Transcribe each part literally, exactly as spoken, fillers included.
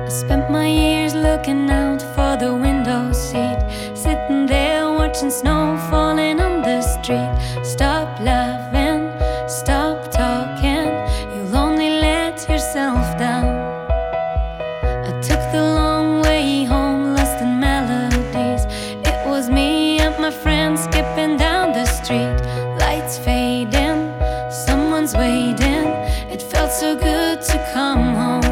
Spent my years looking out for the window seat, sitting there watching snow falling on the street. Stop laughing, stop talking, you'll only let yourself down. I took the long way home, lost in melodies. It was me and my friends skipping down the street. Lights fading, someone's waiting. It felt so good to come home.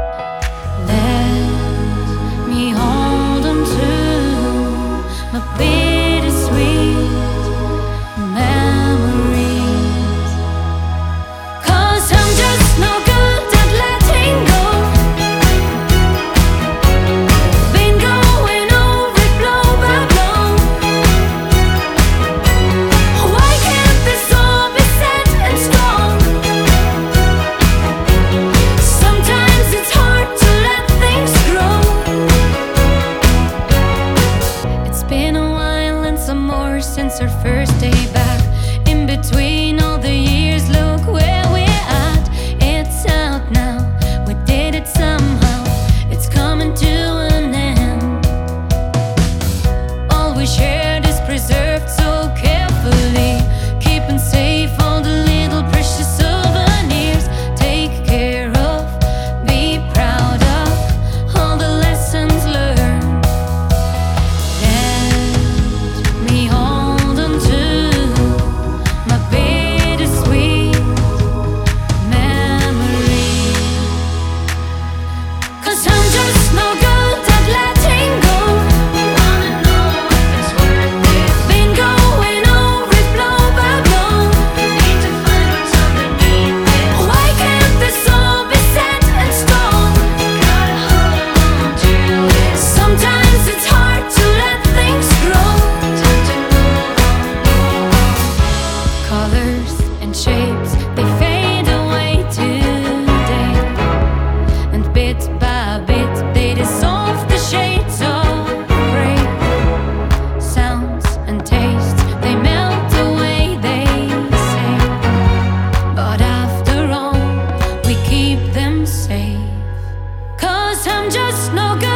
Let me hold on to my bittersweet memories, 'cause I'm just no good at letting go. Been going over it blow by blow. Why can't this all be set and strong? Sometimes it's hard to let things grow. It's been a while and some more since our first day back. In between all the years, look where we're at. It's out now, we did it somehow. It's coming to an end. All we shared is preserved so carefully, keeping safe all the little precious souvenirs. Take care of, be proud of all the lessons learned. Let me hold on to my bittersweet memories, 'cause I'm just no good at letting go. Wanna know if it's worth it. Been going over it blow by blow. Need to find what's underneath it. Why can't this all be set and strong? Gotta hold on to it. Sometimes it's hard to let things grow. Time to move on. Colors and shapes, they fade away today, and bit by bit they dissolve the shades of gray. Sounds and tastes, they melt away, they say, but after all we keep them safe. 'Cause I'm just no good